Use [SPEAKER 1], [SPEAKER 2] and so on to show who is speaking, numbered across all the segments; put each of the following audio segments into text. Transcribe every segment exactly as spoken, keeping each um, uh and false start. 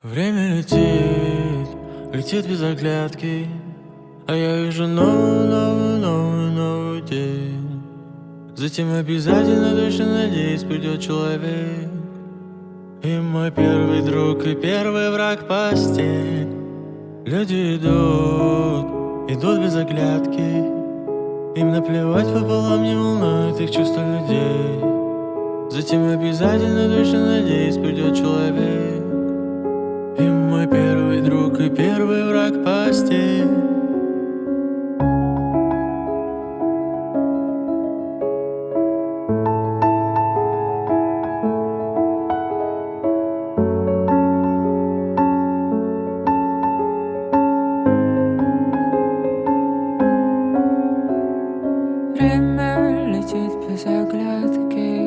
[SPEAKER 1] Время летит, летит без оглядки, а я вижу новую, новую, новую, новый день. Затем обязательно, точно надеюсь, придет человек, и мой первый друг, и первый враг постель. Люди идут, идут без оглядки, им наплевать пополам, не волнует их чувства людей. Затем обязательно, точно надеюсь, придет человек, и мой первый друг, и первый враг постель.
[SPEAKER 2] Время летит без оглядки.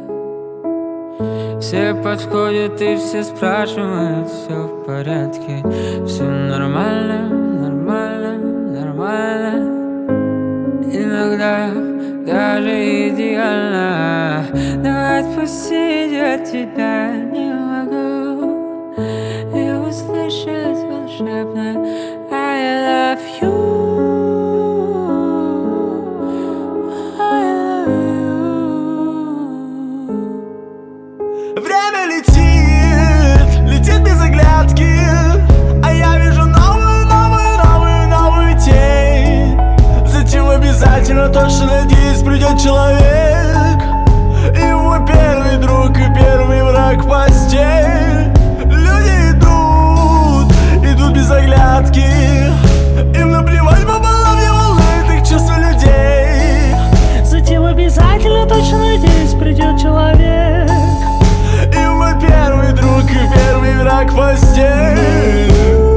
[SPEAKER 2] Все подходят и все спрашивают, все в порядке. Все нормально, нормально, нормально. Иногда даже идеально. Но отпустить от тебя не могу. И услышать волшебное I love you.
[SPEAKER 1] Время летит, летит без оглядки, а я вижу новую, новую, новую, новую тень. Затем обязательно, точно надеюсь, придет человек, и мой первый друг, и первый враг постель. Люди идут, идут без оглядки, им наплевать пополам, не волнует их чувства людей.
[SPEAKER 3] Затем обязательно, точно надеюсь, придет человек,
[SPEAKER 1] и мой первый друг, и первый враг постель.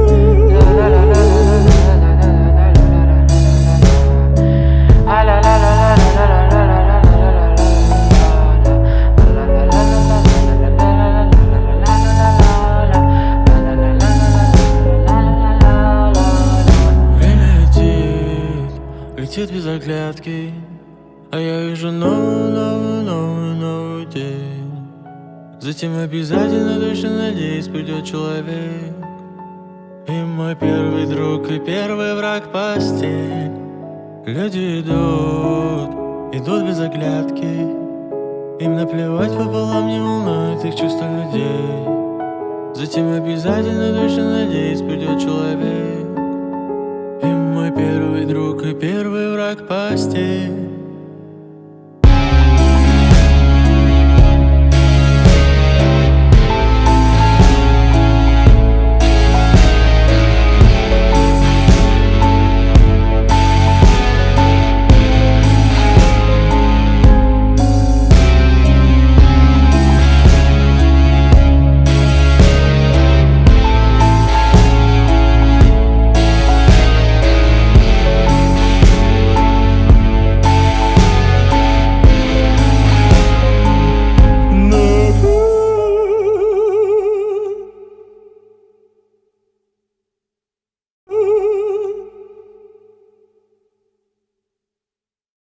[SPEAKER 1] Время летит, летит без оглядки, а я вижу новую, новую, новую, новую день. Затем обязательно, точно надеюсь, придет человек, и мой первый друг, и первый враг постель. Люди идут, идут без оглядки, им наплевать пополам, не волнует их чувства людей. Затем обязательно, точно надеюсь, придет человек, и мой первый друг, и первый враг постель.